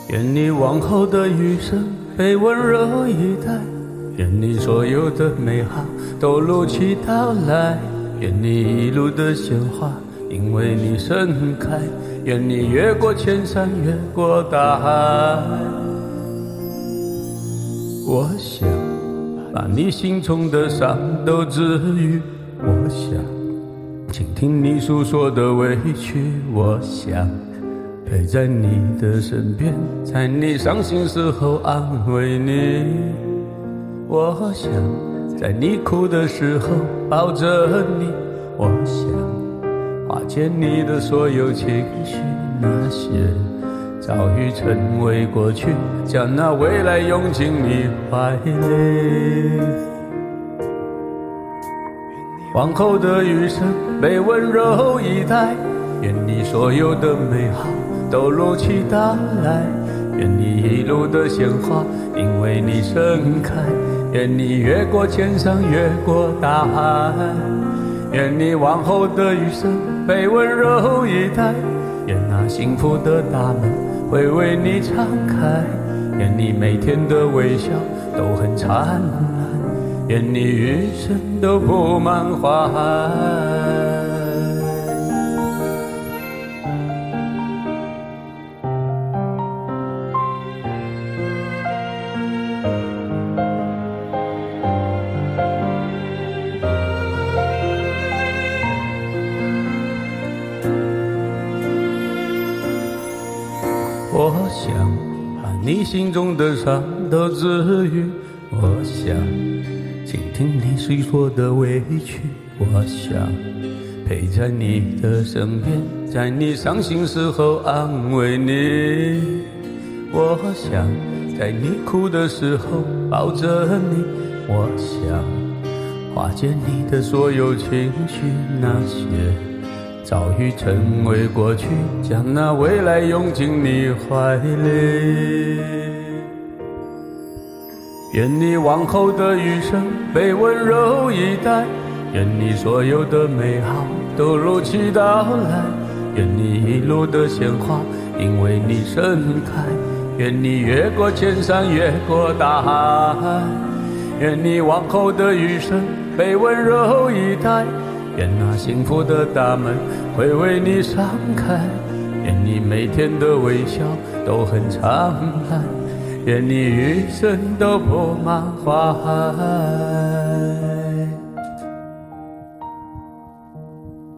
愿你往后的余生被温柔以待，愿你所有的美好都如期到来，愿你一路的鲜花因为你盛开，愿你越过千山越过大海。我想把你心中的伤都治愈，我想倾听你诉说的委屈，我想陪在你的身边，在你伤心时候安慰你，我想在你哭的时候抱着你，我想化解你的所有情绪，那些早已成为过去，将那未来拥进你怀里。往后的余生被温柔以待，愿你所有的美好都如期到来，愿你一路的鲜花因为你盛开，愿你越过千山越过大海，愿你往后的余生被温柔以待，愿那幸福的大门会为你敞开，愿你每天的微笑都很灿烂，愿你余生都布满花海。我想把你心中的伤都治愈，我想倾听你诉说的委屈，我想陪在你的身边，在你伤心时候安慰你，我想在你哭的时候抱着你，我想化解你的所有情绪，那些早已成为过去，将那未来拥进你怀里。愿你往后的余生被温柔以待，愿你所有的美好都如期到来，愿你一路的鲜花因为你盛开，愿你越过千山越过大海，愿你往后的余生被温柔以待，愿那幸福的大门会为你敞开，愿你每天的微笑都很灿烂，愿你余生都布满花海。